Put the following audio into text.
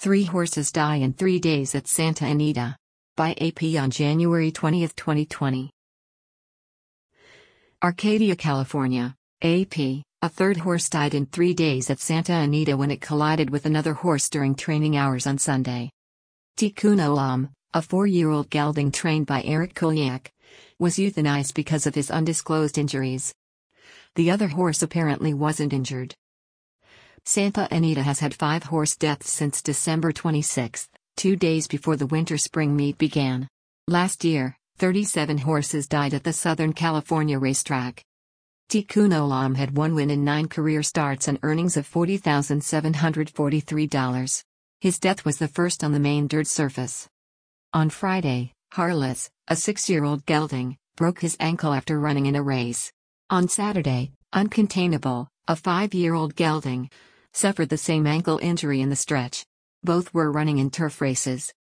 Three horses die in 3 days at Santa Anita. By AP on January 20, 2020. Arcadia, California. AP, a third horse died in 3 days at Santa Anita when it collided with another horse during training hours on Sunday. Tikkun Olam, a 4-year-old gelding trained by Eric Kulyak, was euthanized because of his undisclosed injuries. The other horse apparently wasn't injured. Santa Anita has had 5 horse deaths since December 26, 2 days before the winter-spring meet began. Last year, 37 horses died at the Southern California racetrack. Tikkun Olam had 1 win in 9 career starts and earnings of $40,743. His death was the first on the main dirt surface. On Friday, Harless, a 6-year-old gelding, broke his ankle after running in a race. On Saturday, Uncontainable, a 5-year-old gelding, suffered the same ankle injury in the stretch. Both were running in turf races.